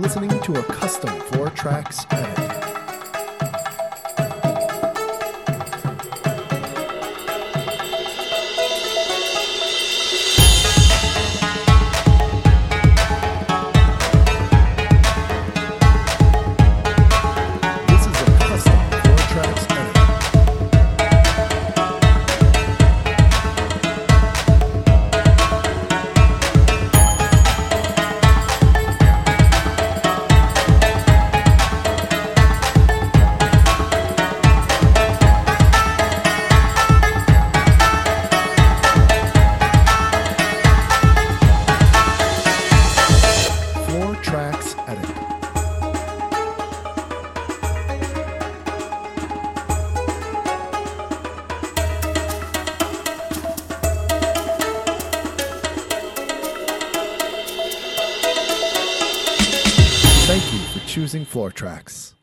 listening to a custom Floor Tracks edit. This is a custom Floor Tracks edit. Floor Tracks edit. Thank you for choosing Floor Tracks.